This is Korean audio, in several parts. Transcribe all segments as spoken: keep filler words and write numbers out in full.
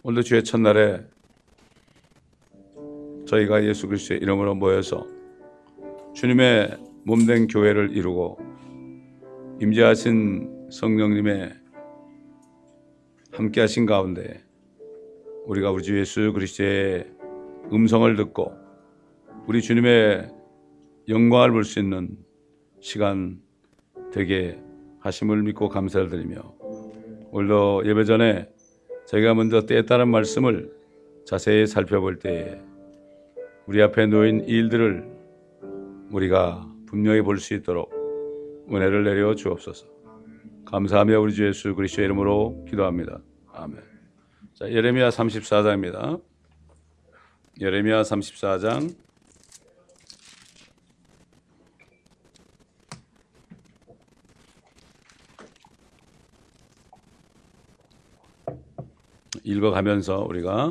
오늘도 주의 첫날에 저희가 예수 그리스도의 이름으로 모여서 주님의 몸된 교회를 이루고 임재하신 성령님의 함께 하신 가운데 우리가 우리 주 예수 그리스도의 음성을 듣고 우리 주님의 영광을 볼 수 있는 시간 되게 하심을 믿고 감사를 드리며, 오늘도 예배 전에 저희가 먼저 때에 따른 말씀을 자세히 살펴볼 때에 우리 앞에 놓인 일들을 우리가 분명히 볼 수 있도록 은혜를 내려 주옵소서. 감사하며 우리 주 예수 그리스도의 이름으로 기도합니다. 아멘. 자, 예레미야 삼십사 장입니다. 예레미야 삼십사 장 읽어가면서 우리가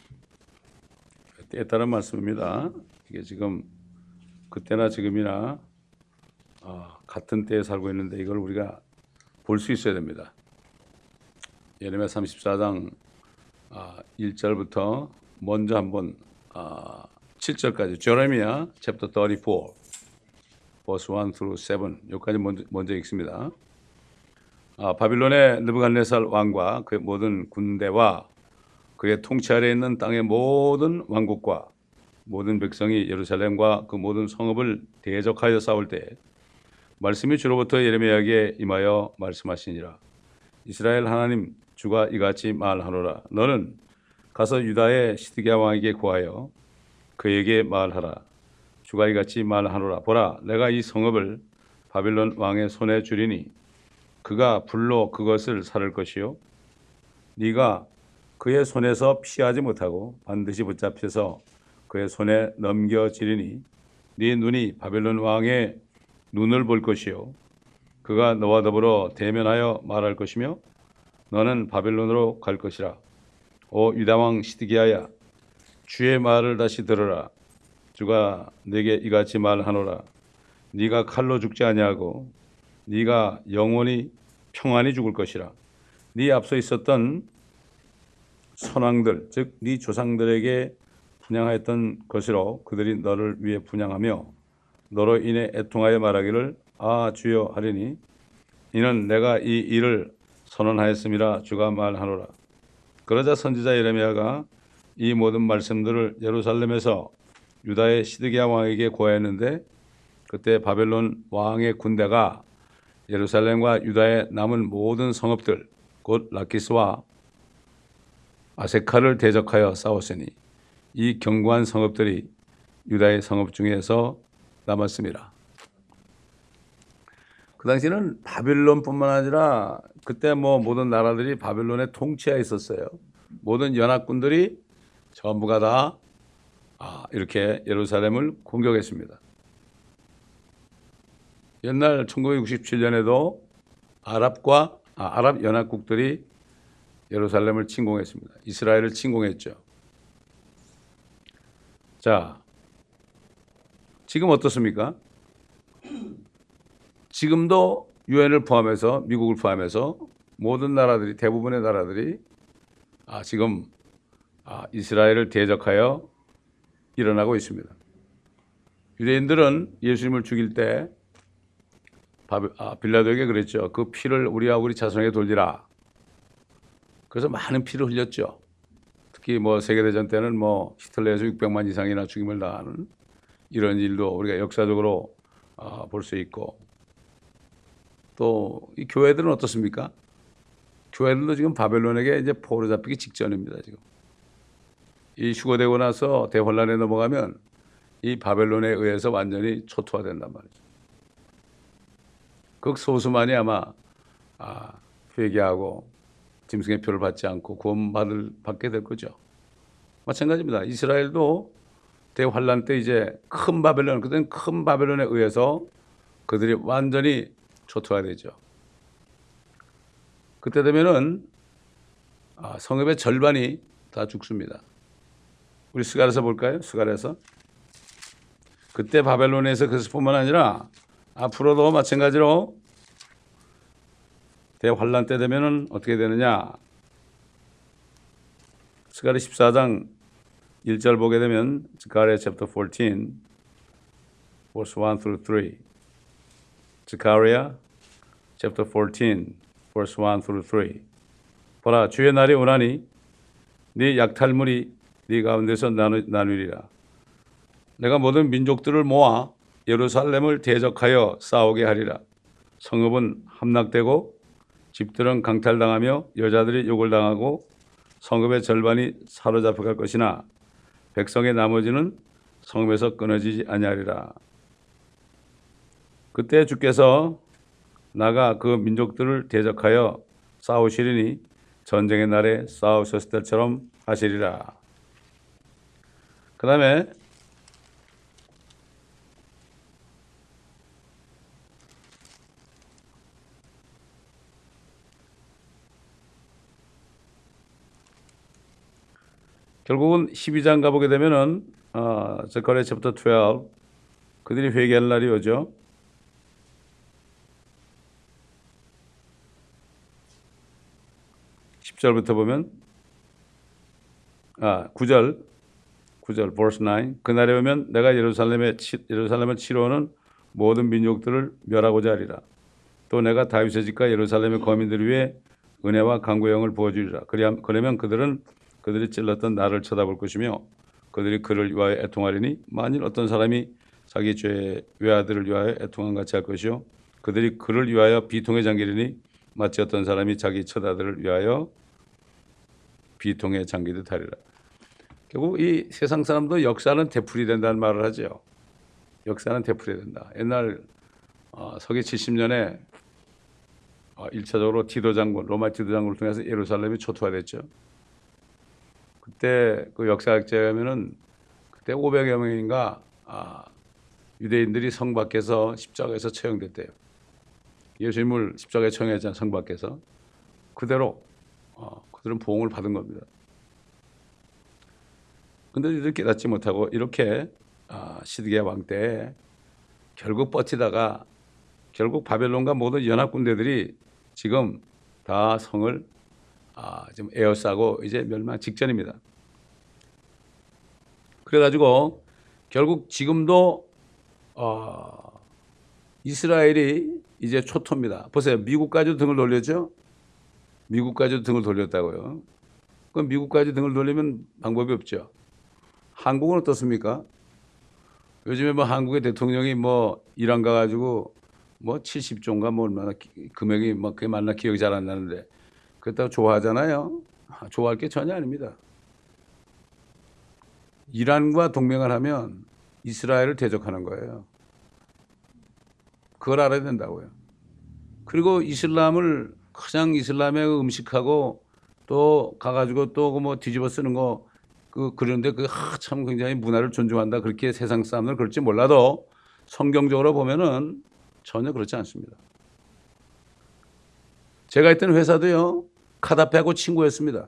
때에 따른 말씀입니다. 이게 지금 그때나 지금이나 어, 같은 때에 살고 있는데 이걸 우리가 볼 수 있어야 됩니다. 예레미야 삼십사 장 어, 일 절부터 먼저 한번 어, 칠 절까지 제레미야 챕터 삼십사 verse one through seven 여기까지 먼저, 먼저 읽습니다. 아, 바빌론의 느부갓네살 왕과 그의 모든 군대와 그의 통치 아래에 있는 땅의 모든 왕국과 모든 백성이 예루살렘과 그 모든 성읍을 대적하여 싸울 때 말씀이 주로부터 예레미야에게 임하여 말씀하시니라. 이스라엘 하나님 주가 이같이 말하노라. 너는 가서 유다의 시드기야 왕에게 구하여 그에게 말하라. 주가 이같이 말하노라. 보라, 내가 이 성읍을 바빌론 왕의 손에 주리니 그가 불로 그것을 살을 것이요 네가 그의 손에서 피하지 못하고 반드시 붙잡혀서 그의 손에 넘겨지리니 네 눈이 바벨론 왕의 눈을 볼 것이요 그가 너와 더불어 대면하여 말할 것이며 너는 바벨론으로 갈 것이라. 오 유다 왕 시드기야야, 주의 말을 다시 들으라. 주가 네게 이같이 말하노라. 네가 칼로 죽지 아니하고 네가 영원히 평안히 죽을 것이라. 네 앞서 있었던 선왕들, 즉 네 조상들에게 분향하였던 것으로 그들이 너를 위해 분향하며 너로 인해 애통하여 말하기를 아 주여 하리니 이는 내가 이 일을 선언하였음이라. 주가 말하노라. 그러자 선지자 예레미야가 이 모든 말씀들을 예루살렘에서 유다의 시드기야 왕에게 고하였는데 그때 바벨론 왕의 군대가 예루살렘과 유다의 남은 모든 성읍들 곧 라키스와 아세카를 대적하여 싸웠으니 이 견고한 성읍들이 유다의 성읍 중에서 남았습니다. 그 당시에는 바빌론뿐만 아니라 그때 뭐 모든 나라들이 바빌론의 통치하에 있었어요. 모든 연합군들이 전부가 다 아, 이렇게 예루살렘을 공격했습니다. 옛날 천구백육십칠 년에도 아랍과 아, 아랍 연합국들이 예루살렘을 침공했습니다. 이스라엘을 침공했죠. 자, 지금 어떻습니까? 지금도 유엔을 포함해서 미국을 포함해서 모든 나라들이 대부분의 나라들이 아, 지금 아, 이스라엘을 대적하여 일어나고 있습니다. 유대인들은 예수님을 죽일 때 아, 빌라도에게 그랬죠. 그 피를 우리와 우리 자손에게 돌리라. 그래서 많은 피를 흘렸죠. 특히 뭐 세계대전 때는 뭐 히틀러에서 육백만 이상이나 죽임을 당하는 이런 일도 우리가 역사적으로 어, 볼 수 있고, 또 이 교회들은 어떻습니까? 교회들도 지금 바벨론에게 이제 포로 잡히기 직전입니다. 지금 이 휴거되고 나서 대혼란에 넘어가면 이 바벨론에 의해서 완전히 초토화된단 말이죠. 극소수만이 아마 아, 회개하고 짐승의 표를 받지 않고 구원받을 받게 될 거죠. 마찬가지입니다. 이스라엘도 대환란 때 이제 큰 바벨론, 그때는 큰 바벨론에 의해서 그들이 완전히 초토화되죠. 그때 되면은 아, 성읍의 절반이 다 죽습니다. 우리 스가랴서 볼까요? 스가랴서. 그때 바벨론에서 그것뿐만 아니라 앞으로도 마찬가지로 대환란 때 되면은 어떻게 되느냐? 스가랴 십사 장 일 절 보게 되면 스가랴 chapter fourteen verse one through three. 스가랴 chapter fourteen verse one through three. 보라, 주의 날이 오나니 네 약탈물이 네 가운데서 나누, 나누리라. 내가 모든 민족들을 모아 예루살렘을 대적하여 싸우게 하리라. 성읍은 함락되고 집들은 강탈당하며 여자들이 욕을 당하고 성읍의 절반이 사로잡혀갈 것이나 백성의 나머지는 성읍에서 끊어지지 아니하리라. 그때 주께서 나가 그 민족들을 대적하여 싸우시리니 전쟁의 날에 싸우셨을 때처럼 하시리라. 그 다음에 결국은 십이 장 가보게 되면은 어, 스가랴 챕터 twelve 그들이 회개할 날이 오죠. 십 절부터 보면 아 구 절 구 절 verse nine. 그날에 오면 내가 예루살렘에 예루살렘을 치러 오는 모든 민족들을 멸하고자 하리라. 또 내가 다윗의 집과 예루살렘의 거민들 위에 은혜와 강구의 영을 부어주리라. 그러면 그들은 그들이 찔렀던 나를 쳐다볼 것이며 그들이 그를 위하여 애통하리니 만일 어떤 사람이 자기 죄의 외아들을 위하여 애통한 같이 할 것이요 그들이 그를 위하여 비통에 잠기리니 마치 어떤 사람이 자기 처자들을 위하여 비통에 잠기듯 하리라. 결국 이 세상 사람도 역사는 되풀이 된다는 말을 하죠. 역사는 되풀이 된다. 옛날 어, 서기 칠십 년에 어, 일 차적으로 디도 장군, 로마 디도 장군을 통해서 예루살렘이 초토화됐죠. 그때 그 역사학자에 하면은 그때 오백여 명인가 아, 유대인들이 성 밖에서 십자가에서 처형됐대요. 예수님을 십자가에 처형했잖아요. 성 밖에서. 그대로 어, 그들은 보응을 받은 겁니다. 근데 이들 깨닫지 못하고 이렇게 아, 시드기야 왕 때 결국 버티다가 결국 바벨론과 모든 연합 군대들이 지금 다 성을 아, 지금 에워싸고 이제 멸망 직전입니다. 그래가지고 결국 지금도 어, 이스라엘이 이제 초토입니다. 보세요. 미국까지도 등을 돌렸죠? 미국까지도 등을 돌렸다고요. 그럼 미국까지 등을 돌리면 방법이 없죠. 한국은 어떻습니까? 요즘에 뭐 한국의 대통령이 뭐 이란 가가지고 뭐 칠십 조인가 뭐 얼마나 금액이 뭐 그게 맞나 기억이 잘 안 나는데 그렇다고 좋아하잖아요. 좋아할 게 전혀 아닙니다. 이란과 동맹을 하면 이스라엘을 대적하는 거예요. 그걸 알아야 된다고요. 그리고 이슬람을 그냥 이슬람의 음식하고 또 가가지고 또 뭐 뒤집어 쓰는 거 그 그런데 그 참 굉장히 문화를 존중한다 그렇게 세상 사람들 그럴지 몰라도 성경적으로 보면은 전혀 그렇지 않습니다. 제가 있던 회사도요 카다피하고 친구였습니다.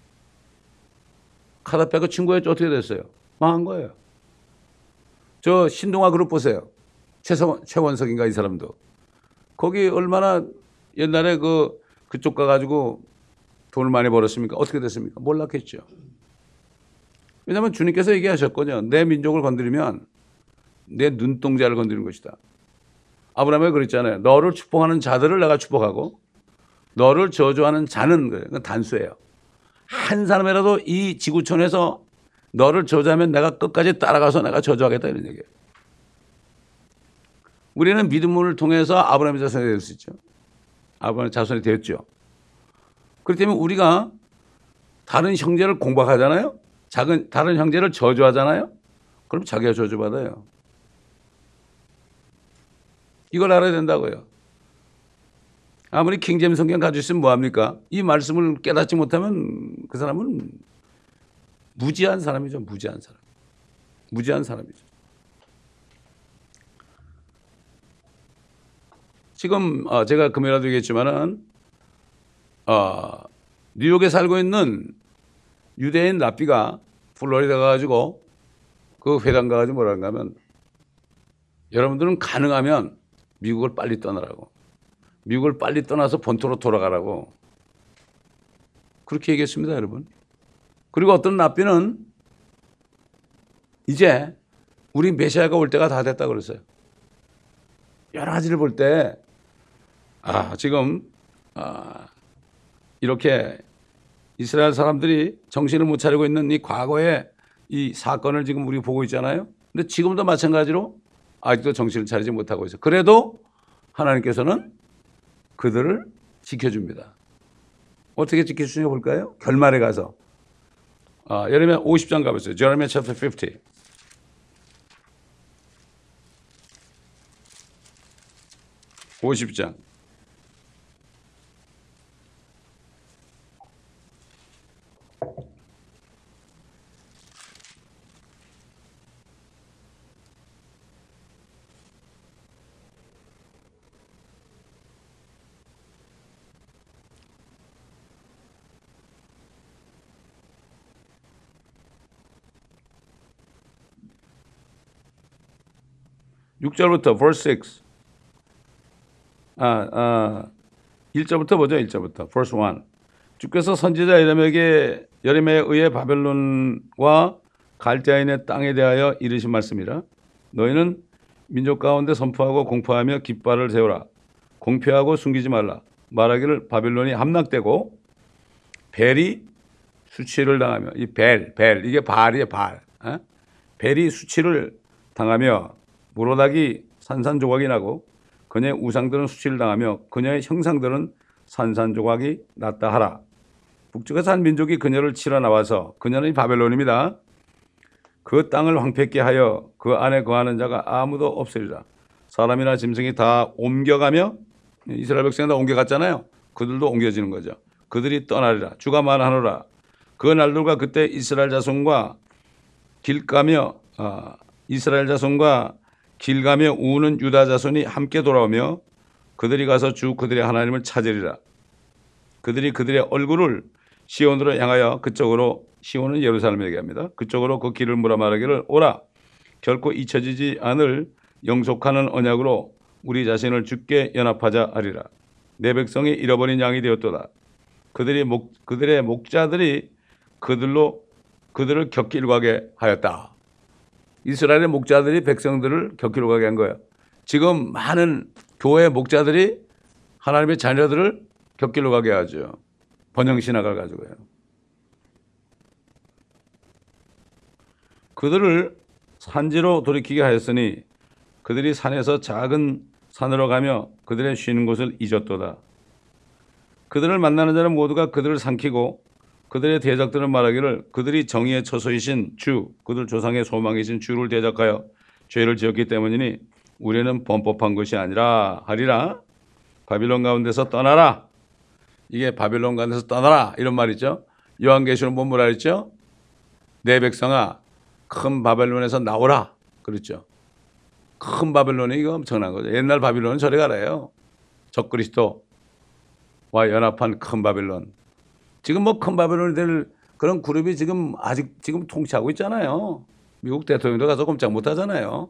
카다피하고 친구였죠. 어떻게 됐어요? 망한 거예요. 저 신동아 그룹 보세요. 최성, 최원석인가 이 사람도 거기 얼마나 옛날에 그 그쪽 가가지고 돈을 많이 벌었습니까? 어떻게 됐습니까? 몰랐겠죠. 왜냐하면 주님께서 얘기하셨거든요. 내 민족을 건드리면 내 눈동자를 건드리는 것이다. 아브라함이 그랬잖아요. 너를 축복하는 자들을 내가 축복하고 너를 저주하는 자는 그래요. 그건 단수예요. 한 사람이라도 이 지구촌에서 너를 저주하면 내가 끝까지 따라가서 내가 저주하겠다 이런 얘기예요. 우리는 믿음을 통해서 아브라함의 자손이 될 수 있죠. 아브라함의 자손이 되었죠. 그렇기 때문에 우리가 다른 형제를 공박하잖아요. 작은 다른 형제를 저주하잖아요. 그럼 자기가 저주받아요. 이걸 알아야 된다고요. 아무리 킹제임스 성경 가지고 있으면 뭐합니까? 이 말씀을 깨닫지 못하면 그 사람은 무지한 사람이죠. 무지한 사람. 무지한 사람이죠. 지금 제가 금요일에도 얘기했지만은 어, 뉴욕에 살고 있는 유대인 랍비가 플로리다 가가지고 그 회당 가가지고 뭐라는가 하면 여러분들은 가능하면 미국을 빨리 떠나라고. 미국을 빨리 떠나서 본토로 돌아가라고. 그렇게 얘기했습니다, 여러분. 그리고 어떤 랍비는 이제 우리 메시아가 올 때가 다 됐다 그랬어요. 여러 가지를 볼 때 아, 지금 아, 이렇게 이스라엘 사람들이 정신을 못 차리고 있는 이 과거의 이 사건을 지금 우리 보고 있잖아요. 근데 지금도 마찬가지로 아직도 정신을 차리지 못하고 있어요. 그래도 하나님께서는 그들을 지켜줍니다. 어떻게 지켜주시냐 볼까요? 결말에 가서 아, 예레미야 오십 장 가보세요. Jeremiah chapter fifty. 오십 장. 육 절부터 verse six. 아, 아, 일 절부터 보죠. 일 절부터 verse one. 주께서 선지자 예레미야에게 예레미야에 의해 바벨론과 갈대아인의 땅에 대하여 이르신 말씀이라. 너희는 민족 가운데 선포하고 공포하며 깃발을 세우라. 공표하고 숨기지 말라. 말하기를 바벨론이 함락되고 벨이 수치를 당하며, 이 벨, 벨 이게 발이에요. 발. 어? 벨이 수치를 당하며 무로닥이 산산조각이 나고 그녀의 우상들은 수치를 당하며 그녀의 형상들은 산산조각이 났다 하라. 북쪽에서 한 민족이 그녀를 치러 나와서, 그녀는 이 바벨론입니다. 그 땅을 황폐케 하여 그 안에 거하는 자가 아무도 없으리라. 사람이나 짐승이 다 옮겨가며, 이스라엘 백성이 다 옮겨갔잖아요. 그들도 옮겨지는 거죠. 그들이 떠나리라. 주가 말하노라. 그 날들과 그때 이스라엘 자손과 길 가며 아, 이스라엘 자손과 길 가며 우는 유다 자손이 함께 돌아오며 그들이 가서 주 그들의 하나님을 찾으리라. 그들이 그들의 얼굴을 시온으로 향하여 그쪽으로, 시온은 예루살렘 얘기합니다. 그쪽으로 그 길을 물어 말하기를 오라. 결코 잊혀지지 않을 영속하는 언약으로 우리 자신을 주께 연합하자 하리라. 내 백성이 잃어버린 양이 되었도다. 그들이 목, 그들의 목자들이 그들로 그들을 곁길 가게 하였다. 이스라엘의 목자들이 백성들을 곁길로 가게 한 거예요. 지금 많은 교회 목자들이 하나님의 자녀들을 곁길로 가게 하죠. 번영신학을 가지고요. 그들을 산지로 돌이키게 하였으니 그들이 산에서 작은 산으로 가며 그들의 쉬는 곳을 잊었도다. 그들을 만나는 자는 모두가 그들을 삼키고 그들의 대적들은 말하기를 그들이 정의의 처소이신 주, 그들 조상의 소망이신 주를 대적하여 죄를 지었기 때문이니 우리는 범법한 것이 아니라 하리라. 바빌론 가운데서 떠나라. 이게 바빌론 가운데서 떠나라 이런 말이죠. 요한계시록 보면 뭐라 그랬죠? 내 백성아 큰 바벨론에서 나오라 그랬죠. 큰 바벨론이 이거 엄청난 거죠. 옛날 바빌론은 저리 가래요. 적그리스도와 연합한 큰 바벨론. 지금 뭐 큰 바벨론이 될 그런 그룹이 지금 아직 지금 통치하고 있잖아요. 미국 대통령도 가서 꼼짝 못 하잖아요.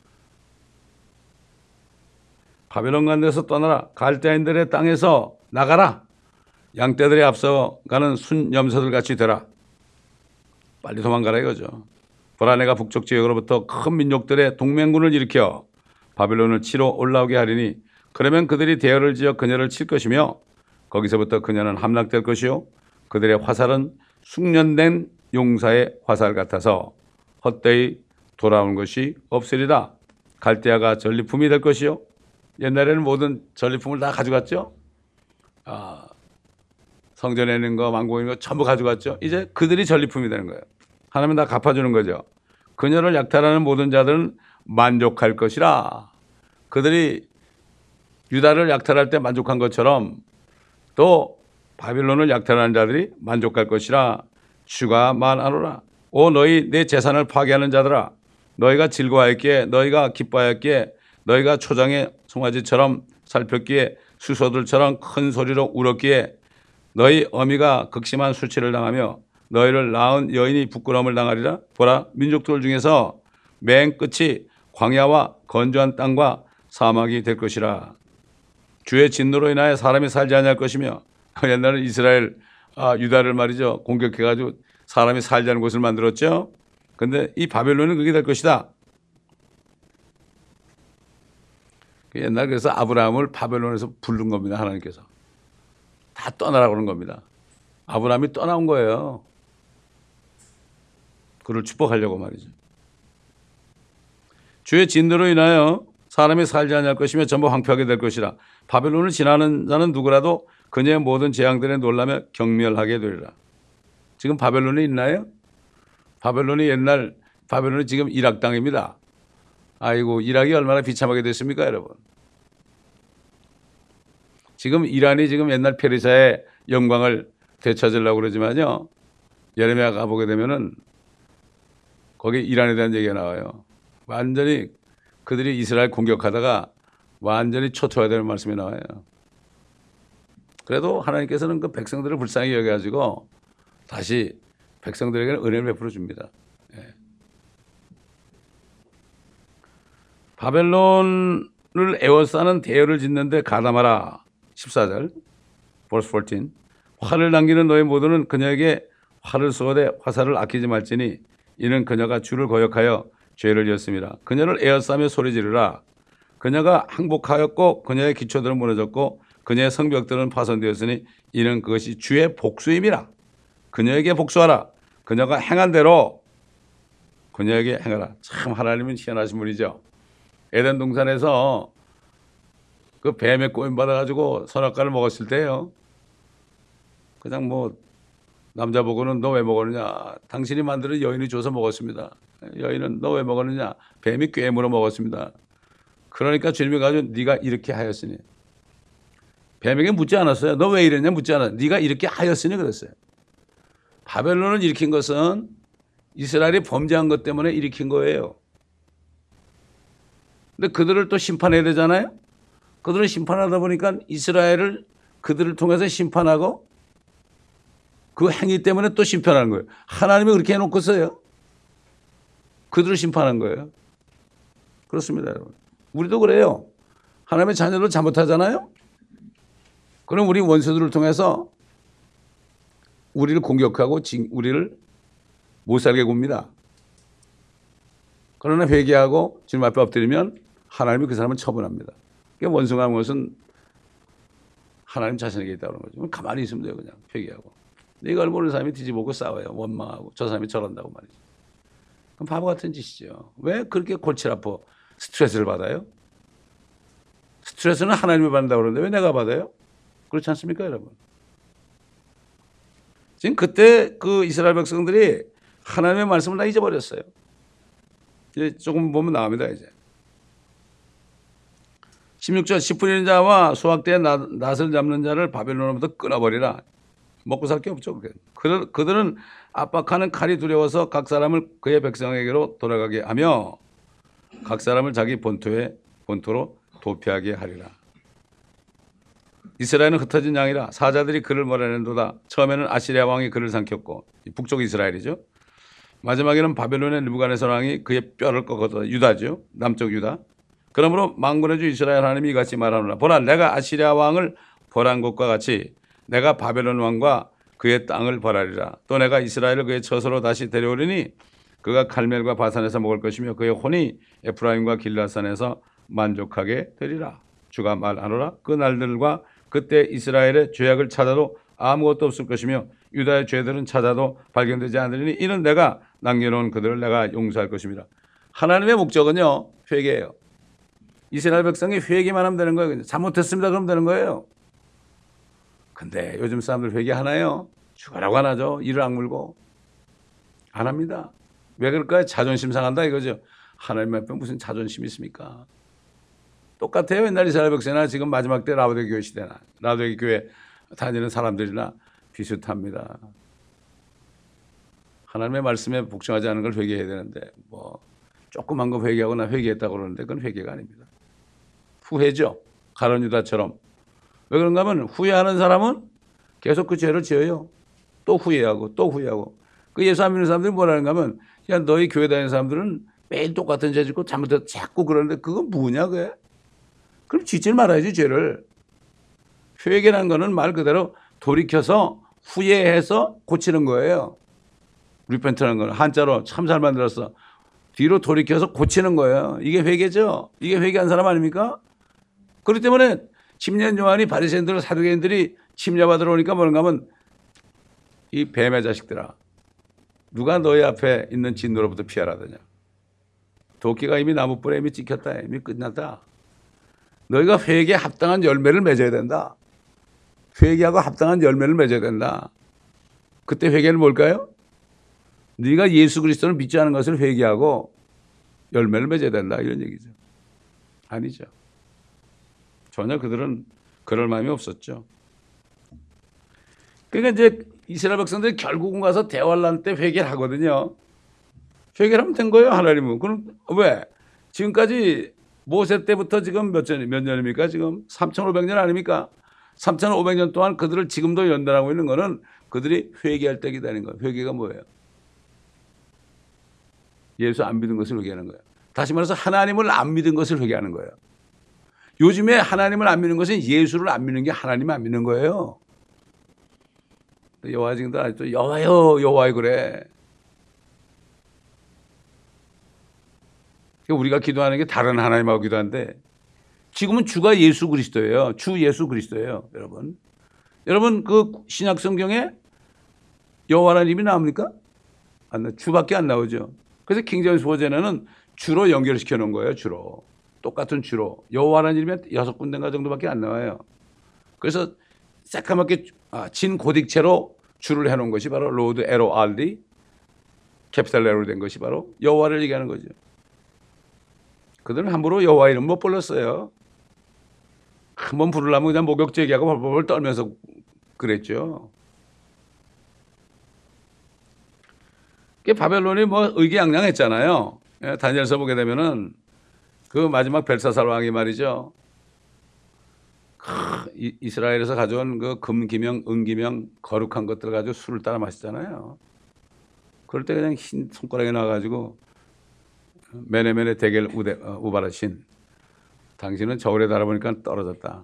바벨론 가운데서 떠나라. 갈대아인들의 땅에서 나가라. 양떼들이 앞서가는 순염소들 같이 되라. 빨리 도망가라 이거죠. 보라 내가 북쪽 지역으로부터 큰 민족들의 동맹군을 일으켜 바벨론을 치러 올라오게 하리니 그러면 그들이 대열을 지어 그녀를 칠 것이며 거기서부터 그녀는 함락될 것이요 그들의 화살은 숙련된 용사의 화살 같아서 헛되이 돌아온 것이 없으리라. 갈대아가 전리품이 될 것이요. 옛날에는 모든 전리품을 다 가져갔죠. 아, 성전에 있는 거, 왕궁에 있는 거 전부 가져갔죠. 이제 그들이 전리품이 되는 거예요. 하나님은 다 갚아주는 거죠. 그녀를 약탈하는 모든 자들은 만족할 것이라. 그들이 유다를 약탈할 때 만족한 것처럼 또 바빌론을 약탈하는 자들이 만족할 것이라. 주가 말하노라. 오 너희 내 재산을 파괴하는 자들아, 너희가 즐거워했기에, 너희가 기뻐하였기에, 너희가 초장의 송아지처럼 살폈기에, 수소들처럼 큰 소리로 울었기에 너희 어미가 극심한 수치를 당하며 너희를 낳은 여인이 부끄러움을 당하리라. 보라 민족들 중에서 맨 끝이 광야와 건조한 땅과 사막이 될 것이라. 주의 진노로 인하여 사람이 살지 아니할 것이며. 옛날에 이스라엘 아, 유다를 말이죠 공격해가지고 사람이 살지 않는 곳을 만들었죠. 근데 이 바벨론은 그게 될 것이다. 옛날 그래서 아브라함을 바벨론에서 부른 겁니다. 하나님께서. 다 떠나라고 그런 겁니다. 아브라함이 떠나온 거예요. 그를 축복하려고 말이죠. 주의 진노로 인하여 사람이 살지 아니할 것이며 전부 황폐하게 될 것이라. 바벨론을 지나는 자는 누구라도 그녀의 모든 재앙들에 놀라며 경멸하게 되리라. 지금 바벨론이 있나요? 바벨론이 옛날 바벨론이 지금 이락 땅입니다. 아이고 이락이 얼마나 비참하게 됐습니까, 여러분? 지금 이란이 지금 옛날 페르시아의 영광을 되찾으려고 그러지만요. 예레미야 가보게 되면은 거기 이란에 대한 얘기가 나와요. 완전히 그들이 이스라엘 공격하다가 완전히 초토화되는 말씀이 나와요. 그래도 하나님께서는 그 백성들을 불쌍히 여겨가지고 다시 백성들에게는 은혜를 베풀어 줍니다. 예. 바벨론을 에워싸는 대열을 짓는데 가담하라. 십사 절 verse fourteen. 화를 남기는 너희 모두는 그녀에게 화를 쏘되 화살을 아끼지 말지니 이는 그녀가 주를 거역하여 죄를 지었습니다. 그녀를 에워싸며 소리 지르라. 그녀가 항복하였고 그녀의 기초들은 무너졌고 그녀의 성벽들은 파손되었으니 이는 그것이 주의 복수임이라. 그녀에게 복수하라. 그녀가 행한 대로 그녀에게 행하라. 참 하나님은 희한하신 분이죠. 에덴 동산에서 그 뱀에 꼬임 받아가지고 선악과를 먹었을 때요. 그냥 뭐 남자 보고는 너 왜 먹었느냐. 당신이 만드는 여인이 줘서 먹었습니다. 여인은 너 왜 먹었느냐. 뱀이 꿰물어 먹었습니다. 그러니까 주님이 가지고 네가 이렇게 하였으니. 뱀에게 묻지 않았어요. 너 왜 이랬냐 묻지 않았어요. 네가 이렇게 하였으니 그랬어요. 바벨론을 일으킨 것은 이스라엘이 범죄한 것 때문에 일으킨 거예요. 근데 그들을 또 심판해야 되잖아요. 그들을 심판하다 보니까 이스라엘을 그들을 통해서 심판하고 그 행위 때문에 또 심판하는 거예요. 하나님이 그렇게 해놓고서요. 그들을 심판한 거예요. 그렇습니다, 여러분. 우리도 그래요. 하나님의 자녀들 잘못하잖아요. 그럼 우리 원수들을 통해서 우리를 공격하고 우리를 못 살게 굽니다. 그러나 회개하고 주님 앞에 엎드리면 하나님이 그 사람을 처분합니다. 그러니까 원수가 하는 것은 하나님 자신에게 있다는 거죠. 가만히 있으면 돼요. 그냥 회개하고. 이걸 모르는 사람이 뒤집어고 싸워요. 원망하고 저 사람이 저런다고 말이죠. 그럼 바보 같은 짓이죠. 왜 그렇게 골치 아파 스트레스를 받아요? 스트레스는 하나님이 받는다고 그러는데 왜 내가 받아요? 그렇지 않습니까, 여러분? 지금 그때 그 이스라엘 백성들이 하나님의 말씀을 다 잊어버렸어요. 이제 조금 보면 나옵니다, 이제. 십육 절 십 분인 자와 수확대에 낫을 잡는 자를 바벨론으로부터 끊어버리라. 먹고 살 게 없죠. 그들, 그들은 압박하는 칼이 두려워서 각 사람을 그의 백성에게로 돌아가게 하며 각 사람을 자기 본토에 본토로 도피하게 하리라. 이스라엘은 흩어진 양이라 사자들이 그를 몰아낸도다. 처음에는 아시리아 왕이 그를 삼켰고 북쪽 이스라엘이죠. 마지막에는 바벨론의 느부갓네살 왕이 그의 뼈를 꺾었다. 유다죠. 남쪽 유다. 그러므로 만군의 주 이스라엘 하나님이 이같이 말하노라. 보라 내가 아시리아 왕을 벌한 것과 같이 내가 바벨론 왕과 그의 땅을 벌하리라. 또 내가 이스라엘을 그의 처소로 다시 데려오리니 그가 칼멜과 바산에서 먹을 것이며 그의 혼이 에프라임과 길라산에서 만족하게 되리라. 주가 말하노라. 그 날들과 그때 이스라엘의 죄악을 찾아도 아무것도 없을 것이며 유다의 죄들은 찾아도 발견되지 않으리니 이는 내가 남겨놓은 그들을 내가 용서할 것입니다. 하나님의 목적은요. 회개예요. 이스라엘 백성이 회개만 하면 되는 거예요. 잘못했습니다. 그러면 되는 거예요. 근데 요즘 사람들 회개하나요? 죽어라고 안 하죠. 이를 악물고. 안 합니다. 왜 그럴까요? 자존심 상한다 이거죠. 하나님 앞에 무슨 자존심이 있습니까? 똑같아요. 옛날 이스라엘 백성이나 지금 마지막 때 라오디게 교회 시대나 라오디게 교회 다니는 사람들이나 비슷합니다. 하나님의 말씀에 복종하지 않은 걸 회개해야 되는데 뭐 조그만 거 회개하거나 회개했다고 그러는데 그건 회개가 아닙니다. 후회죠. 가룟 유다처럼. 왜 그런가 하면 후회하는 사람은 계속 그 죄를 지어요. 또 후회하고 또 후회하고. 그 예수 안 믿는 사람들이 뭐라는가 하면 야 너희 교회 다니는 사람들은 매일 똑같은 죄 짓고 잘못해서 자꾸 그러는데 그건 뭐냐 그게. 그럼 짓질 말아야지 죄를. 회개라는 거는 말 그대로 돌이켜서 후회해서 고치는 거예요. 리펜트라는 건 한자로 참 잘 만들었어. 뒤로 돌이켜서 고치는 거예요. 이게 회개죠. 이게 회개한 사람 아닙니까? 그렇기 때문에 침례 요한이 바리새인들 사두개인들이 침례받으러 오니까 뭐는가 하면 이 뱀의 자식들아, 누가 너희 앞에 있는 진노로부터 피하라더냐. 도끼가 이미 나무뿔에 이미 찍혔다. 이미 끝났다. 너희가 회개에 합당한 열매를 맺어야 된다. 회개하고 합당한 열매를 맺어야 된다. 그때 회개는 뭘까요? 네가 예수 그리스도를 믿지 않은 것을 회개하고 열매를 맺어야 된다. 이런 얘기죠. 아니죠. 전혀 그들은 그럴 마음이 없었죠. 그러니까 이제 이스라엘 백성들이 결국은 가서 대환란 때 회개를 하거든요. 회개를 하면 된 거예요, 하나님은. 그럼 왜? 지금까지 모세 때부터 지금 몇 년, 몇 년입니까? 지금 삼천오백 년 아닙니까? 삼천오백 년 동안 그들을 지금도 연단하고 있는 거는 그들이 회개할 때가 되는 거예요. 회개가 뭐예요? 예수 안 믿은 것을 회개하는 거예요. 다시 말해서 하나님을 안 믿은 것을 회개하는 거예요. 요즘에 하나님을 안 믿는 것은 예수를 안 믿는 게 하나님을 안 믿는 거예요. 여호와 증인들 아직도 여호와요 여호와요 그래. 우리가 기도하는 게 다른 하나님하고 기도하는데 지금은 주가 예수 그리스도예요. 주 예수 그리스도예요. 여러분. 여러분 그 신약 성경에 여호와라는 이름이 나옵니까? 안 나. 주밖에 안 나오죠. 그래서 킹제임스 버전에는 주로 연결시켜 놓은 거예요. 주로. 똑같은 주로. 여호와라는 이름이 여섯 군데인가 정도밖에 안 나와요. 그래서 새까맣게 진 고딕체로 주를 해놓은 것이 바로 로드 에로 알디 캐피탈 에로 된 것이 바로 여호와를 얘기하는 거죠. 그들은 함부로 여호와 이름 못 불렀어요. 한번 부르려면 그냥 목욕제 얘기하고 벌벌 떨면서 그랬죠. 바벨론이 뭐 의기양양했잖아요. 다니엘서 보게 되면은 그 마지막 벨사살 왕이 말이죠. 이스라엘에서 가져온 그 금기명, 은기명, 거룩한 것들 가지고 술을 따라 마시잖아요. 그럴 때 그냥 흰 손가락에 나와가지고 메네메네 대겔 우데, 어, 우바라신 당신은 저울에 달아보니까 떨어졌다.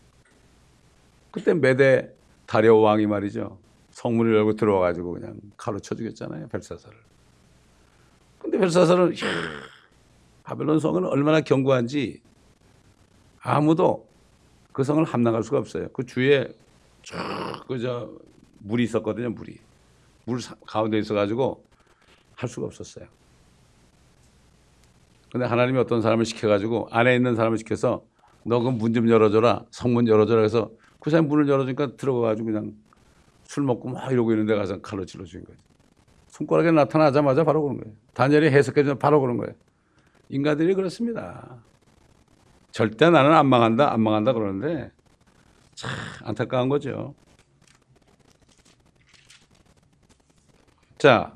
그때 메대 다리오 왕이 말이죠. 성문을 열고 들어와가지고 그냥 칼로 쳐 죽였잖아요. 벨사살을. 근데 벨사살은 이야, 바벨론 성은 얼마나 견고한지 아무도 그 성을 함락할 수가 없어요. 그 주위에 쫙 그저 물이 있었거든요. 물이. 물 가운데 있어가지고 할 수가 없었어요. 근데 하나님이 어떤 사람을 시켜가지고 안에 있는 사람을 시켜서 너 그 문 좀 열어줘라. 성문 열어줘라 해서 그 사람이 문을 열어주니까 들어가가지고 그냥 술 먹고 막 이러고 있는데 가서 칼로 찔러 죽인 거예요. 손가락에 나타나자마자 바로 그런 거예요. 다니엘이 해석해주면 바로 그런 거예요. 인간들이 그렇습니다. 절대 나는 안 망한다, 안 망한다 그러는데 참 안타까운 거죠. 자,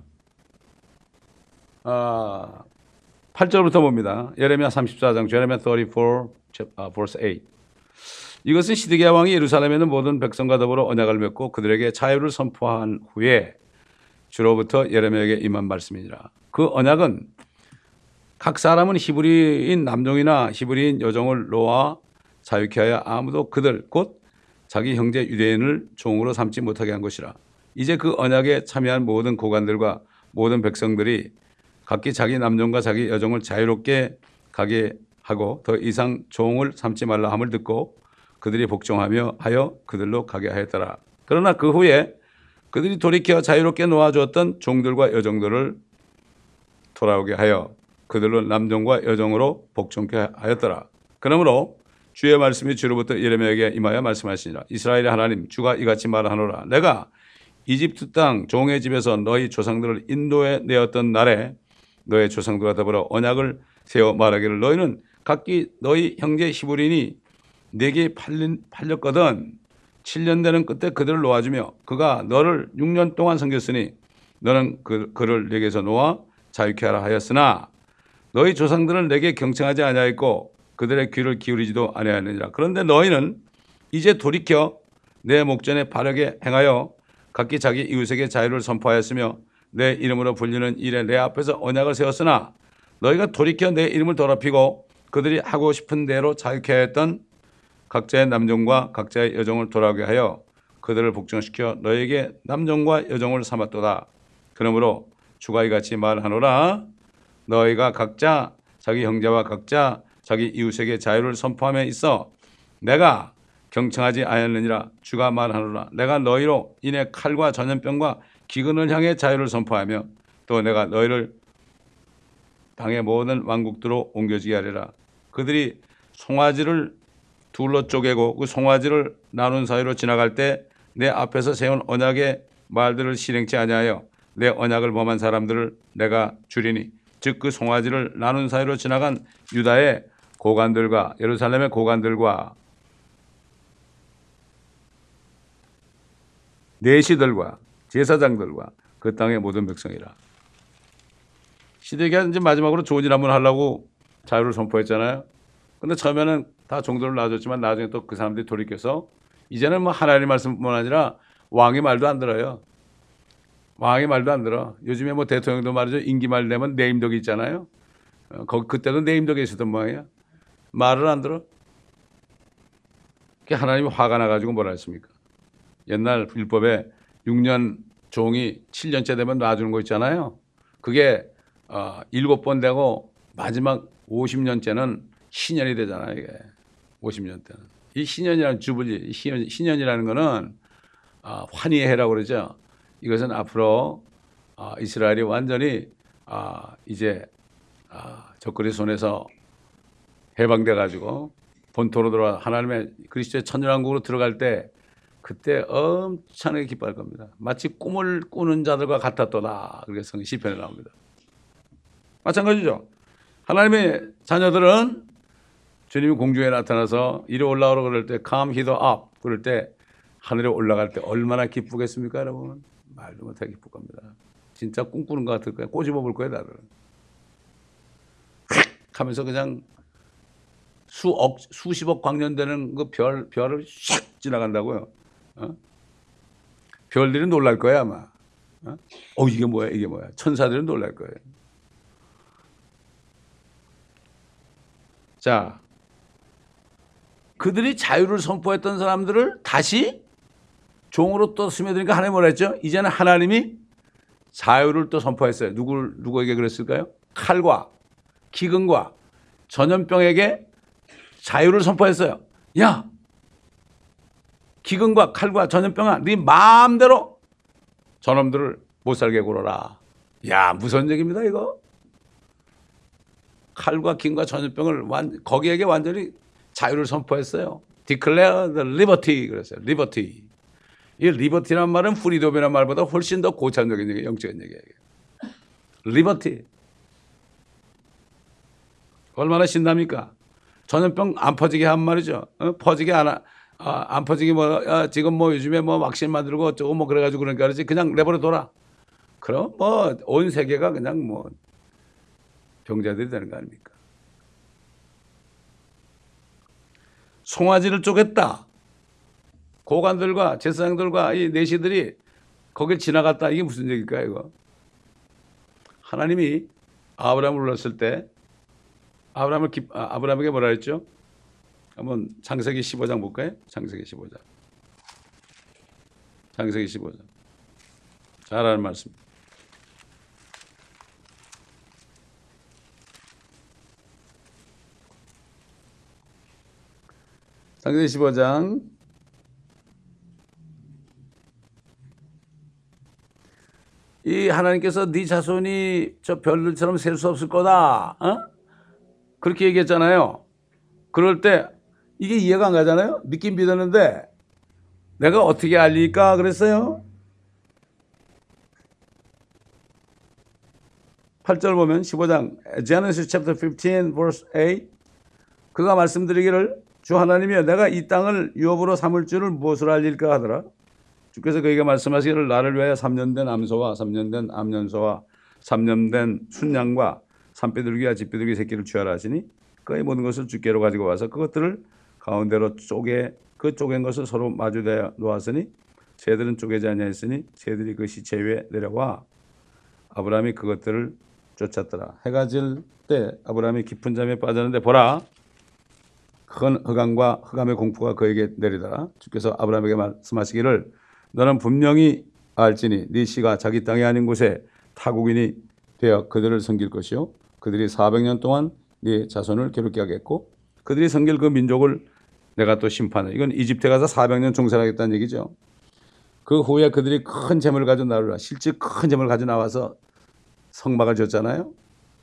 어, 팔 절부터 봅니다. 예레미야 삼십사 장, 예레미야 삼십사, verse eight. 이것은 시드기야 왕이 예루살렘에 있는 모든 백성과 더불어 언약을 맺고 그들에게 자유를 선포한 후에 주로부터 예레미야에게 임한 말씀이니라. 그 언약은 각 사람은 히브리인 남종이나 히브리인 여종을 놓아 자유케 하여 아무도 그들 곧 자기 형제 유대인을 종으로 삼지 못하게 한 것이라. 이제 그 언약에 참여한 모든 고관들과 모든 백성들이 각기 자기 남종과 자기 여종을 자유롭게 가게 하고 더 이상 종을 삼지 말라 함을 듣고 그들이 복종하며 하여 그들로 가게 하였더라. 그러나 그 후에 그들이 돌이켜 자유롭게 놓아주었던 종들과 여종들을 돌아오게 하여 그들로 남종과 여종으로 복종케 하였더라. 그러므로 주의 말씀이 주로부터 예레미야에게 임하여 말씀하시니라. 이스라엘의 하나님 주가 이같이 말하노라. 내가 이집트 땅 종의 집에서 너희 조상들을 인도해 내었던 날에 너의 조상들과 더불어 언약을 세워 말하기를 너희는 각기 너희 형제 히브리인이 내게 팔린, 팔렸거든. 칠 년 되는 끝에 그들을 놓아주며 그가 너를 육 년 동안 섬겼으니 너는 그, 그를 내게서 놓아 자유케 하라 하였으나 너희 조상들은 내게 경청하지 아니하였고 그들의 귀를 기울이지도 아니하였느니라. 그런데 너희는 이제 돌이켜 내 목전에 바르게 행하여 각기 자기 이웃에게 자유를 선포하였으며 내 이름으로 불리는 일에 내 앞에서 언약을 세웠으나 너희가 돌이켜 내 이름을 더럽히고 그들이 하고 싶은 대로 자유케 하였던 각자의 남종과 각자의 여종을 돌아오게 하여 그들을 복종시켜 너에게 남종과 여종을 삼았도다. 그러므로 주가 이같이 말하노라. 너희가 각자 자기 형제와 각자 자기 이웃에게 자유를 선포함에 있어 내가 경청하지 아니하느니라. 주가 말하노라. 내가 너희로 인해 칼과 전염병과 기근을 향해 자유를 선포하며 또 내가 너희를 땅의 모든 왕국들로 옮겨지게 하리라. 그들이 송아지를 둘로 쪼개고 그 송아지를 나눈 사이로 지나갈 때 내 앞에서 세운 언약의 말들을 실행치 아니하여 내 언약을 범한 사람들을 내가 주리니 즉 그 송아지를 나눈 사이로 지나간 유다의 고관들과 예루살렘의 고관들과 내시들과 제사장들과 그 땅의 모든 백성이라. 시대기가 이제 마지막으로 좋은 일 한번 하려고 자유를 선포했잖아요. 근데 처음에는 다 종들을 놔줬지만 나중에 또 그 사람들이 돌이켜서 이제는 뭐 하나님 말씀뿐만 아니라 왕의 말도 안 들어요. 왕의 말도 안 들어. 요즘에 뭐 대통령도 말이죠. 임기 말 되면 내임덕이 있잖아요. 어, 거기 그때도 내임덕이 있었던 모양이야. 말을 안 들어. 그게 하나님이 화가 나가지고 뭐라 했습니까? 옛날 율법에 육 년 종이 칠 년째 되면 놔주는 거 있잖아요. 그게 어, 일곱 번 되고 마지막 오십 년째는 신년이 되잖아요. 이게 오십 년 때는. 이 신년이라는 주불리, 신년, 신년이라는 거는 어, 환희의 해라고 그러죠. 이것은 앞으로 어, 이스라엘이 완전히 어, 이제 어, 적그리 손에서 해방돼 가지고 본토로 돌아와 하나님의 그리스도의 천년왕국으로 들어갈 때 그때 엄청나게 기뻐할 겁니다. 마치 꿈을 꾸는 자들과 같았도다. 그렇게 성 시편에 나옵니다. 마찬가지죠. 하나님의 자녀들은 주님이 공중에 나타나서 이리 올라오라 그럴 때 come hither up 그럴 때 하늘에 올라갈 때 얼마나 기쁘겠습니까 여러분. 말도 못하게 기쁠 겁니다. 진짜 꿈꾸는 것 같을 거예요. 꼬집어 볼 거예요 다들. 휙 하면서 그냥 수억 수십억 광년 되는 그 별 별을 샥 지나간다고요. 어? 별들이 놀랄 거야 아마. 어? 어 이게 뭐야 이게 뭐야. 천사들은 놀랄 거예요. 자, 그들이 자유를 선포했던 사람들을 다시 종으로 또 스며드니까 하나님이 뭐라 했죠? 이제는 하나님이 자유를 또 선포했어요. 누굴 누구에게 그랬을까요? 칼과 기근과 전염병에게 자유를 선포했어요. 야, 기근과 칼과 전염병아, 네 마음대로 저놈들을 못 살게 굴어라. 야, 무서운 얘기입니다 이거. 칼과 기근과 전염병을 완, 거기에게 완전히 자유를 선포했어요. Declare the liberty 그랬어요. liberty. 이 liberty란 말은 freedom이라는 말보다 훨씬 더 고차원적인 얘기, 영적인 얘기예요. liberty. 얼마나 신납니까? 전염병 안 퍼지게 한 말이죠. 어? 퍼지게 안, 아, 안 퍼지게 뭐, 아, 지금 뭐 요즘에 뭐 vak신 만들고 어쩌고 뭐 그래가지고 그러니까 그러지. 그냥 내버려 둬라. 그럼 뭐 온 세계가 그냥 뭐 병자들이 되는 거 아닙니까? 송아지를 쪼갰다. 고관들과 제사장들과 이 내시들이 거길 지나갔다. 이게 무슨 얘기일까요, 이거? 하나님이 아브라함을 불렀을 때 아브라함을 기, 아, 아브라함에게 뭐라 했죠? 한번 창세기 십오 장 볼까요? 창세기 십오 장. 창세기 십오 장. 잘 아는 말씀. 창세기 십오 장 이 하나님께서 네 자손이 저 별들처럼 셀 수 없을 거다. 어? 그렇게 얘기했잖아요. 그럴 때 이게 이해가 안 가잖아요. 믿긴 믿었는데 내가 어떻게 알릴까 그랬어요. 팔 절 보면 십오 장 Genesis chapter fifteen verse eight 그가 말씀드리기를 주 하나님이여 내가 이 땅을 유업으로 삼을 줄을 무엇으로 알릴까 하더라. 주께서 그에게 말씀하시기를 나를 위하여 삼 년 된 암소와 삼 년 된 암년소와 삼 년 된 순양과 산비둘기와 집비둘기 새끼를 취하라 하시니 그의 모든 것을 주께로 가지고 와서 그것들을 가운데로 쪼개 그 쪼갠 것을 서로 마주대어 놓았으니 새들은 쪼개지 아니하였으니 새들이 그 시체 위에 내려와 아브라함이 그것들을 쫓았더라. 해가 질 때 아브라함이 깊은 잠에 빠졌는데 보라 큰 흑암과 흑암의 공포가 그에게 내리더라. 주께서 아브라함에게 말씀하시기를 너는 분명히 알지니 네 씨가 자기 땅이 아닌 곳에 타국인이 되어 그들을 섬길 것이요 그들이 사백 년 동안 네 자손을 괴롭게 하겠고 그들이 섬길 그 민족을 내가 또 심판해. 이건 이집트에 가서 사백 년 종살하겠다는 얘기죠. 그 후에 그들이 큰 재물을 가져 나오라. 실제 큰 재물을 가져 나와서 성막을 졌잖아요.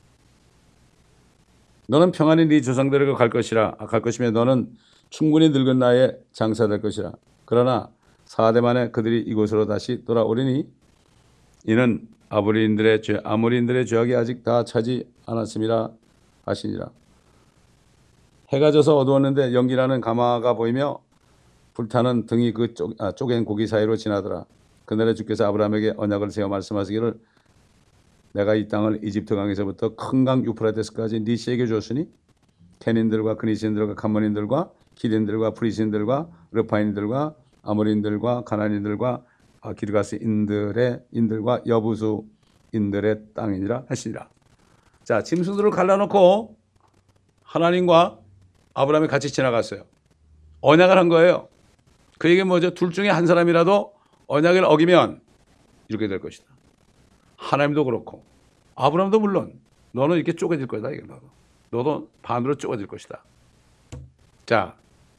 너는 평안히 네 조상들에게 갈 것이라 갈 것이며 너는 충분히 늙은 나이에 장사될 것이라. 그러나 사대 만에 그들이 이곳으로 다시 돌아오리니 이는 아모리인들의 죄 아모리인들의 죄악이 아직 다 차지 않았음이라 하시니라. 해가 져서 어두웠는데 연기나는 가마가 보이며 불타는 등이 그 쪼, 아, 쪼갠 고기 사이로 지나더라. 그날에 주께서 아브라함에게 언약을 세워 말씀하시기를 내가 이 땅을 이집트 강에서부터 큰 강 유프라테스까지 네 씨에게 줬으니 케닌들과 그니신들과 감몬인들과 기린들과 프리신들과 르파인들과 아모리인들과 가나안인들과 기르가스인들의 인들과 여부수인들의 땅이니라 하시니라. 자, 짐승들을 갈라놓고 하나님과 아브라함이 같이 지나갔어요. 언약을 한 거예요. 그 얘기는 뭐죠? 둘 중에 한 사람이라도 언약을 어기면 이렇게 될 것이다. 하나님도 그렇고 아브라함도 물론 너는 이렇게 쪼개질 거다. 이게 너도. 너도 반으로 쪼개질 것이다. 자,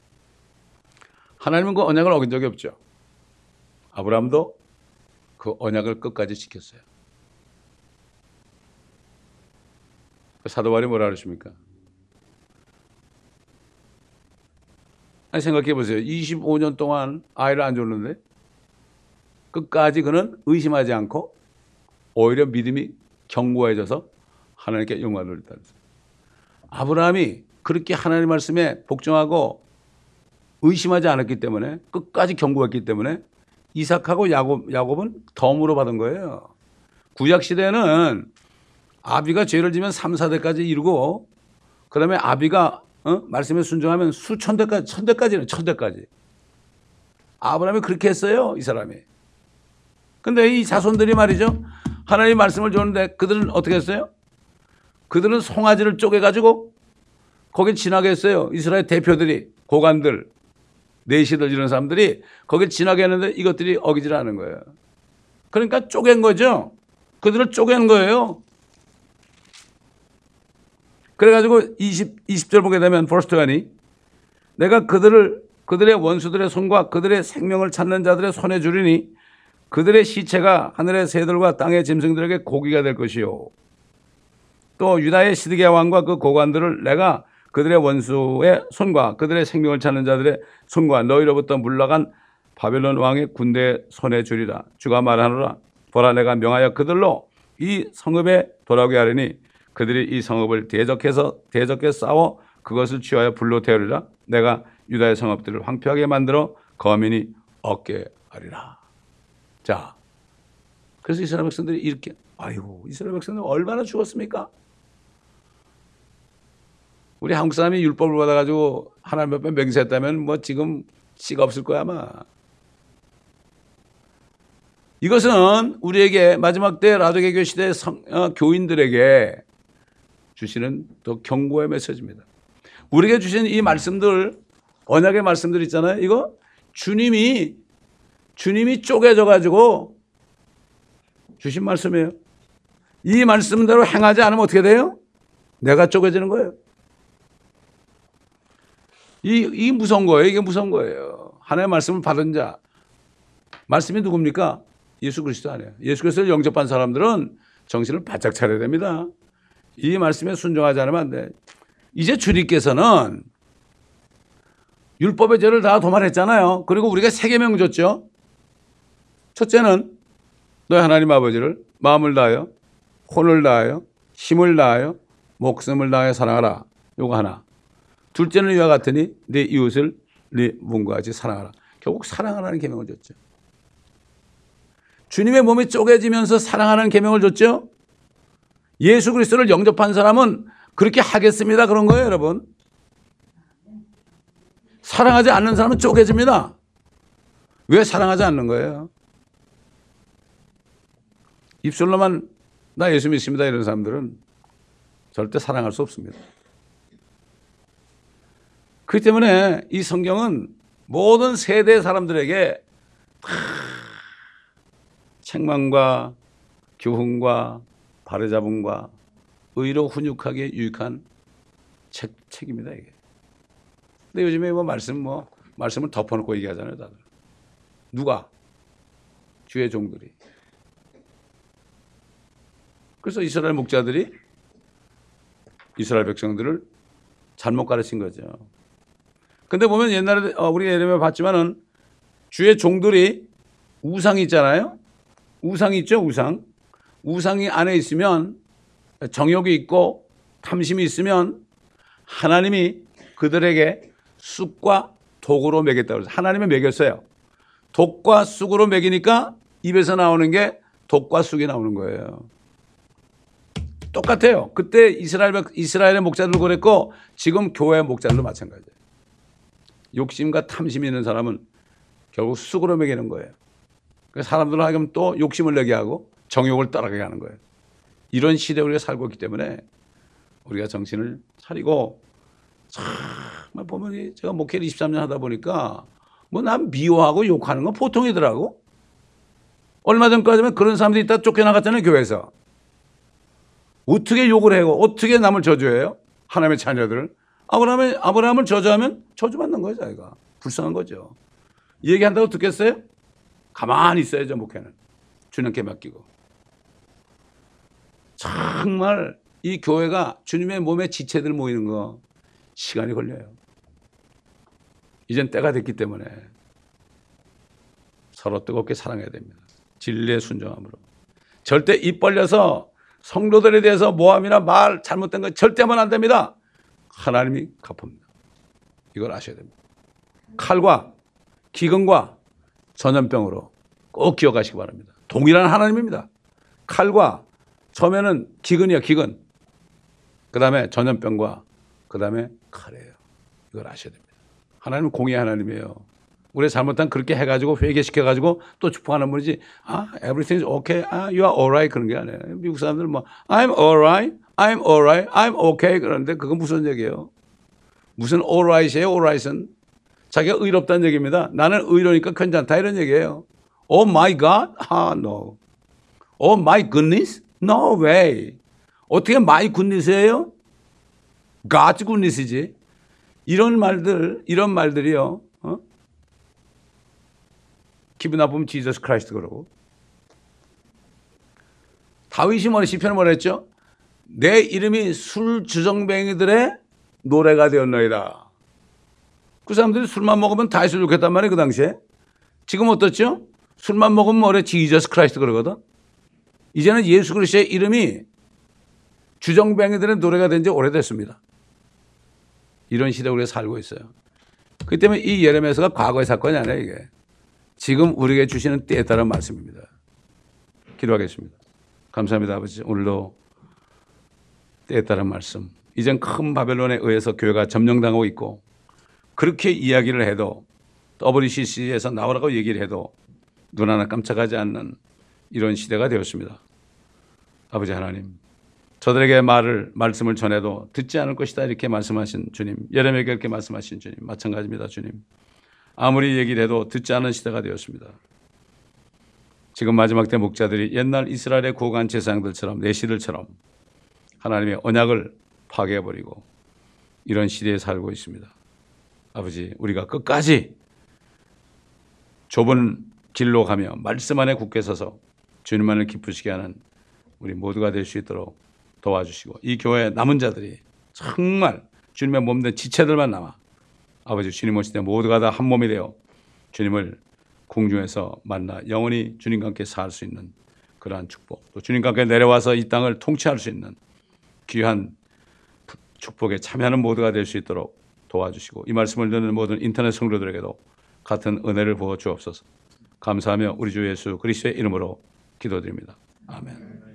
하나님은 그 언약을 어긴 적이 없죠. 아브라함도 그 언약을 끝까지 지켰어요. 사도 바울이 뭐라 그러십니까? 아니 생각해 보세요. 이십오 년 동안 아이를 안 줬는데 끝까지 그는 의심하지 않고 오히려 믿음이 견고해져서 하나님께 영광을 돌렸다는 거예요. 아브라함이 그렇게 하나님 말씀에 복종하고 의심하지 않았기 때문에 끝까지 견고했기 때문에 이삭하고 야곱, 야곱은 덤으로 받은 거예요. 구약 시대는 아비가 죄를 지면 삼, 사 대까지 이루고 그 다음에 아비가 어? 말씀에 순종하면 수천 대까지, 천 대까지는 천 대까지. 아브라함이 그렇게 했어요, 이 사람이. 근데 이 자손들이 말이죠. 하나님 말씀을 줬는데 그들은 어떻게 했어요? 그들은 송아지를 쪼개가지고 거기 지나게 했어요. 이스라엘 대표들이, 고관들, 내시들 이런 사람들이 거길 지나게 했는데 이것들이 어기질 않은 거예요. 그러니까 쪼갠 거죠. 그들을 쪼갠 거예요. 그래가지고 이십, 이십 절 보게 되면 퍼스트 가니 내가 그들을 그들의 원수들의 손과 그들의 생명을 찾는 자들의 손에 주리니 그들의 시체가 하늘의 새들과 땅의 짐승들에게 고기가 될 것이요. 또 유다의 시드기야 왕과 그 고관들을 내가 그들의 원수의 손과 그들의 생명을 찾는 자들의 손과 너희로부터 물러간 바벨론 왕의 군대의 손에 주리라. 주가 말하노라. 보라 내가 명하여 그들로 이 성읍에 돌아오게 하리니 그들이 이 성읍을 대적해서 대적해 싸워 그것을 취하여 불로 태우리라. 내가 유다의 성읍들을 황폐하게 만들어 거민이 얻게 하리라. 자, 그래서 이스라엘 백성들이 이렇게 아이고 이스라엘 백성들 얼마나 죽었습니까? 우리 한국 사람이 율법을 받아가지고 하나님 앞에 맹세했다면 뭐 지금 씨가 없을 거야 아마. 이것은 우리에게 마지막 때 라도게교 시대 성, 어, 교인들에게 주시는 더 경고의 메시지입니다. 우리에게 주신 이 말씀들, 언약의 말씀들 있잖아요. 이거 주님이 주님이 쪼개져 가지고 주신 말씀이에요. 이 말씀대로 행하지 않으면 어떻게 돼요? 내가 쪼개지는 거예요. 이, 이 무서운 거예요. 이게 무서운 거예요. 하나님의 말씀을 받은 자. 말씀이 누굽니까? 예수 그리스도 아니에요. 예수 그리스도를 영접한 사람들은 정신을 바짝 차려야 됩니다. 이 말씀에 순종하지 않으면 안 돼. 이제 주님께서는 율법의 죄를 다 도말했잖아요. 그리고 우리가 세 계명 줬죠. 첫째는 너희 하나님 아버지를 마음을 다하여 혼을 다하여 힘을 다하여 목숨을 다하여 사랑하라. 요거 하나. 둘째는 이와 같으니 네 이웃을 네 몸과 같이 사랑하라. 결국 사랑하라는 계명을 줬죠. 주님의 몸이 쪼개지면서 사랑하는 계명을 줬죠. 예수 그리스도를 영접한 사람은 그렇게 하겠습니다. 그런 거예요, 여러분. 사랑하지 않는 사람은 쪼개집니다. 왜 사랑하지 않는 거예요? 입술로만 나 예수 믿습니다 이런 사람들은 절대 사랑할 수 없습니다. 그렇기 때문에 이 성경은 모든 세대 사람들에게 책망과 교훈과 바로잡음과 의로 훈육하기에 유익한 책, 책입니다, 이게. 근데 요즘에 뭐 말씀, 뭐, 말씀을 덮어놓고 얘기하잖아요, 다들. 누가? 주의 종들이. 그래서 이스라엘 목자들이 이스라엘 백성들을 잘못 가르친 거죠. 근데 보면 옛날에, 어, 우리 예전에 봤지만은 주의 종들이 우상이 있잖아요. 우상이 있죠, 우상. 우상이 안에 있으면 정욕이 있고 탐심이 있으면 하나님이 그들에게 쑥과 독으로 먹였다고 그래서 하나님이 먹였어요. 독과 쑥으로 먹이니까 입에서 나오는 게 독과 쑥이 나오는 거예요. 똑같아요. 그때 이스라엘, 이스라엘의 목자들도 그랬고 지금 교회 목자들도 마찬가지예요. 욕심과 탐심이 있는 사람은 결국 쑥으로 먹이는 거예요. 그래서 사람들은 하여금 또 욕심을 내게 하고 정욕을 따라가게 하는 거예요. 이런 시대에 우리가 살고 있기 때문에 우리가 정신을 차리고 정말 보면 제가 목회를 이십삼 년 하다 보니까 뭐 난 미워하고 욕하는 건 보통이더라고. 얼마 전까지는 그런 사람들이 있다 쫓겨나갔잖아요, 교회에서. 어떻게 욕을 해요? 어떻게 남을 저주해요? 하나님의 자녀들을. 아브라함을, 아브라함을 저주하면 저주받는 거예요, 자기가. 불쌍한 거죠. 얘기한다고 듣겠어요? 가만히 있어야죠, 목회는. 주님께 맡기고. 정말 이 교회가 주님의 몸에 지체들 모이는 거 시간이 걸려요. 이젠 때가 됐기 때문에 서로 뜨겁게 사랑해야 됩니다. 진리의 순종함으로. 절대 입 벌려서 성도들에 대해서 모함이나 말 잘못된 거 절대 하면 안 됩니다. 하나님이 갚습니다. 이걸 아셔야 됩니다. 칼과 기근과 전염병으로 꼭 기억하시기 바랍니다. 동일한 하나님입니다. 칼과 처음에는 기근이야, 기근. 그 다음에 전염병과 그 다음에 칼이에요. 이걸 아셔야 됩니다. 하나님은 공의 하나님이에요. 우리 잘못한 그렇게 해가지고 회개시켜가지고 또 축복하는 분이지. 아, everything's okay. 아, you are alright. 그런 게 아니에요. 미국 사람들 뭐, I'm alright. I'm alright. I'm okay. 그러는데 그건 무슨 얘기예요? 무슨 alright이에요, alright은? 자기가 의롭다는 얘기입니다. 나는 의로니까 괜찮다. 이런 얘기예요. Oh my God? 아, no. Oh my goodness? No way. 어떻게 my goodness이에요? God's goodness이지. 이런 말들, 이런 말들이요. 어? 기분 나쁘면 Jesus Christ 그러고. 다윗이 뭐래, 시편을 뭐라 했죠? 내 이름이 술 주정뱅이들의 노래가 되었나이다. 그 사람들이 술만 먹으면 다윗을 욕했단 말이에요, 그 당시에. 지금 어떻죠? 술만 먹으면 뭐래, Jesus Christ 그러거든. 이제는 예수 그리스도의 이름이 주정뱅이들의 노래가 된 지 오래됐습니다. 이런 시대에 우리가 살고 있어요. 그렇기 때문에 이 예레미야서가 과거의 사건이 아니에요, 이게. 지금 우리에게 주시는 때에 따른 말씀입니다. 기도하겠습니다. 감사합니다, 아버지. 오늘도 때에 따른 말씀. 이젠 큰 바벨론에 의해서 교회가 점령당하고 있고 그렇게 이야기를 해도 더블유씨씨에서 나오라고 얘기를 해도 눈 하나 깜짝하지 않는 이런 시대가 되었습니다. 아버지 하나님, 저들에게 말을 말씀을 전해도 듣지 않을 것이다 이렇게 말씀하신 주님, 예레미야에게 이렇게 말씀하신 주님 마찬가지입니다. 주님, 아무리 얘기를 해도 듣지 않은 시대가 되었습니다. 지금 마지막 때 목자들이 옛날 이스라엘의 고관 제사장들처럼 내시들처럼 하나님의 언약을 파괴해버리고 이런 시대에 살고 있습니다. 아버지, 우리가 끝까지 좁은 길로 가며 말씀 안에 굳게 서서 주님만을 기쁘시게 하는 우리 모두가 될 수 있도록 도와주시고, 이 교회 남은 자들이 정말 주님의 몸된 지체들만 남아 아버지 주님 오실 때 모두가 다 한 몸이 되어 주님을 공중에서 만나 영원히 주님과 함께 살 수 있는 그러한 축복, 또 주님과 함께 내려와서 이 땅을 통치할 수 있는 귀한 축복에 참여하는 모두가 될 수 있도록 도와주시고, 이 말씀을 듣는 모든 인터넷 성도들에게도 같은 은혜를 부어 주옵소서. 감사하며 우리 주 예수 그리스도의 이름으로 기도드립니다. 아멘.